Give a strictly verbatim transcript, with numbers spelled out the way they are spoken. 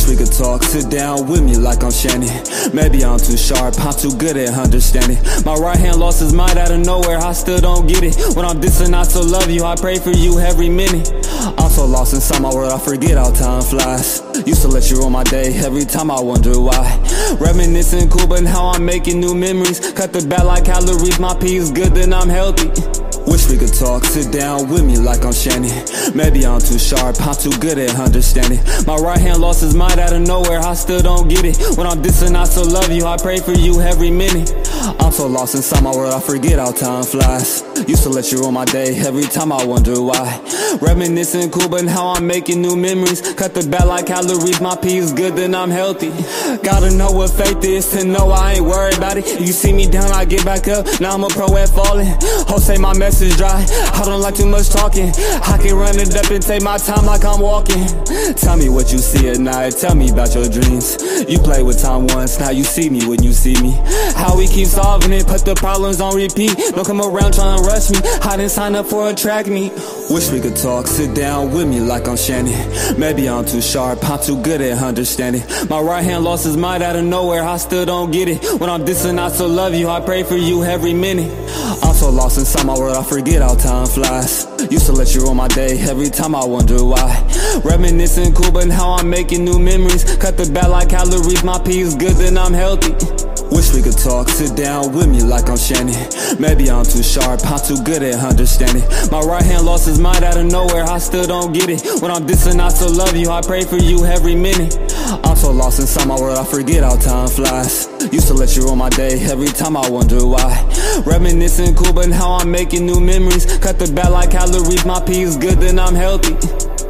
Wish we could talk, sit down with me like I'm Shannon. Maybe I'm too sharp, I'm too good at understanding. My right hand lost his mind out of nowhere, I still don't get it. When I'm dissing, I still love you, I pray for you every minute. I'm so lost inside my world, I forget how time flies. Used to let you rule my day, every time I wonder why. Reminiscing cool, but now I'm making new memories. Cut the bad like calories, my pee is good, then I'm healthy. Wish we could talk, sit down with me like I'm Shannon. Maybe I'm too sharp, I'm too good at understanding. My right hand lost his mind out of nowhere, I still don't get it. When I'm dissing, I still love you, I pray for you every minute. I'm so lost inside my world, I forget how time flies. Used to let you rule my day, every time I wonder why. Reminiscing cool, but now I'm making new memories. Cut the bad like calories, my pee is good, then I'm healthy. Gotta know what faith is to know I ain't worried about it. You see me down, I get back up, now I'm a pro at falling. Hope say my message dry, I don't like too much talking. I can run it up and take my time like I'm walking. Tell me what you see at night, tell me about your dreams. You played with time once, now you see me when you see me. How we keep solving it, put the problems on repeat. Don't come around trying to rush me, I didn't sign up for a track meet. Wish we could talk, sit down with me like I'm Shannon. Maybe I'm too sharp, I'm too good at understanding. My right hand lost his mind out of nowhere, I still don't get it. When I'm dissing, I still love you, I pray for you every minute. I'm so lost inside my world, I forget how time flies. Used to let you rule my day, every time I wonder why. Reminiscing cool, but now I'm making new memories. Cut the bad like calories, my pee is good, then I'm healthy. Wish we could talk, sit down with me like I'm Shannon. Maybe I'm too sharp, I'm too good at understanding. My right hand lost his mind out of nowhere, I still don't get it. When I'm dissing, I still love you, I pray for you every minute. I'm so lost inside my world, I forget how time flies. Used to let you rule my day, every time I wonder why. Reminiscing cool, but now I'm making new memories. Cut the bad like calories, my pee is good, then I'm healthy.